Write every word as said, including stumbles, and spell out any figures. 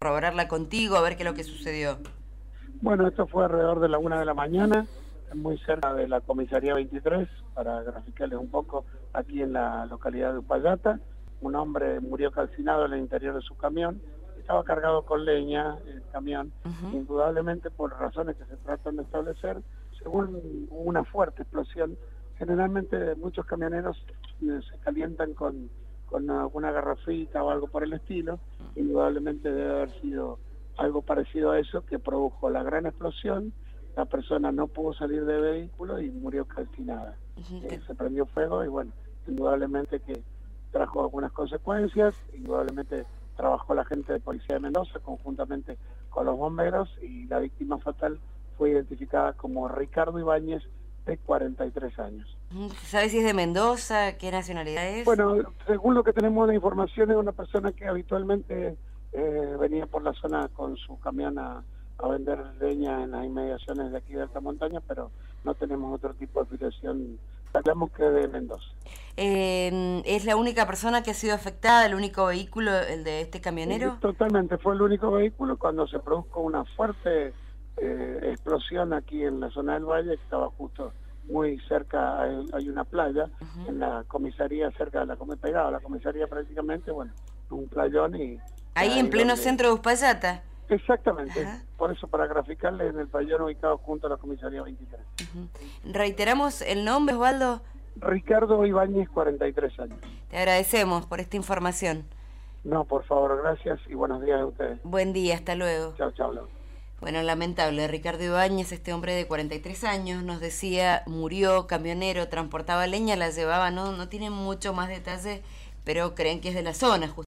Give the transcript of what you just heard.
corroborarla contigo, a ver qué es lo que sucedió. Bueno, esto fue alrededor de la una de la mañana, muy cerca de la comisaría veintitrés, para graficarles un poco, aquí en la localidad de Uspallata. Un hombre murió calcinado en el interior de su camión, estaba cargado con leña el camión, Uh-huh. indudablemente por razones que se tratan de establecer, según hubo una fuerte explosión. Generalmente muchos camioneros eh, se calientan con, con alguna garrafita o algo por el estilo, indudablemente debe haber sido algo parecido a eso que produjo la gran explosión. La persona no pudo salir del vehículo y murió calcinada. Uh-huh. Eh, se prendió fuego y bueno, indudablemente que trajo algunas consecuencias, indudablemente trabajó la gente de Policía de Mendoza conjuntamente con los bomberos y la víctima fatal fue identificada como Ricardo Ibáñez, de cuarenta y tres años. ¿Sabes si es de Mendoza? ¿Qué nacionalidad es? Bueno, según lo que tenemos la información, es una persona que habitualmente eh, venía por la zona con su camión a, a vender leña en las inmediaciones de aquí de Alta Montaña, pero no tenemos otro tipo de afiliación. Sabemos que de Mendoza. Eh, ¿Es la única persona que ha sido afectada, el único vehículo, el de este camionero? Eh, totalmente, fue el único vehículo cuando se produjo una fuerte eh, explosión aquí en la zona del valle, que estaba justo muy cerca, hay, hay una playa, uh-huh, en la comisaría, cerca de la comisaría, pegada a la comisaría prácticamente, bueno, un playón y... Ahí, ahí en pleno donde... centro de Uspallata. Exactamente, uh-huh, por eso para graficarle, en el playón ubicado junto a la comisaría veintitrés. Uh-huh. Reiteramos el nombre, Osvaldo. Ricardo Ibáñez, cuarenta y tres años. Te agradecemos por esta información. No, por favor, gracias y buenos días a ustedes. Buen día, hasta luego. Chao, chao. Chau. Bueno, lamentable, Ricardo Ibáñez, este hombre de cuarenta y tres años, nos decía, murió, camionero, transportaba leña, la llevaba, no, no tiene mucho más detalle, pero creen que es de la zona, justamente.